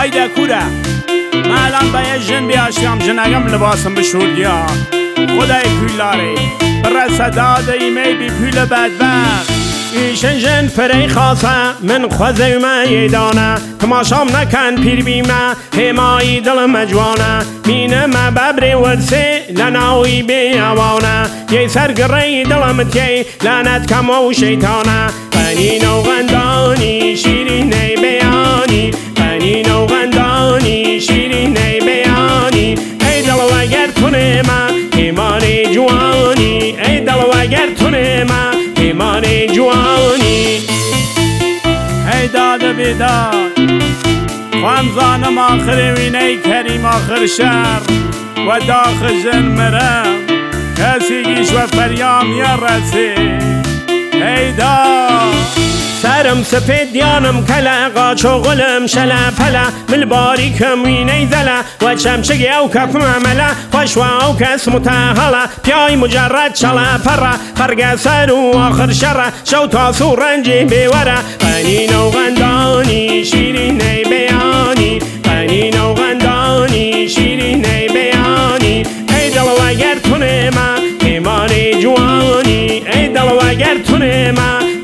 هایده کوره مالان با یه جن بیاشتیم جنگم لباسم بشوردیا خدای پیلاری برسه داده ایمی بی پیل بدبخت ایشن جن فری خاصه من خوزه ما یدانه تماشام نکن پیر بیمه همایی دلم جوانه مینه ما ببری ورسه لناوی بیوانه یه سرگره دلم تی لعنت کم و شیطانه قنین و غندانی شیرینه بیانی قنین و غندانی شیرینه بیانی ای دل و اگر تونه ما ایمان جوانی ای دل و اگر تونه ما ایمان جوانی ای داد بیداد خمزانم آخر وینه کریم آخر شهر و داخل جن مرم کسی گیش و فریام یا رسی ای داد سرم سپید دیانم کلا قاچ و غلم شلا پلا مل باریکم وینه زلا و چمچگی او کف معملا خوشوا او کس متحلا پیای مجرد شلا پرا فرق سر و آخر شرا شو تاسو رنجی بیورا قنین و غندانی شیرینه بیانی قنین و غندانی شیرینه بیانی ای دل و اگر تونه ما ایمان جوانی ای دل و اگر تونه ما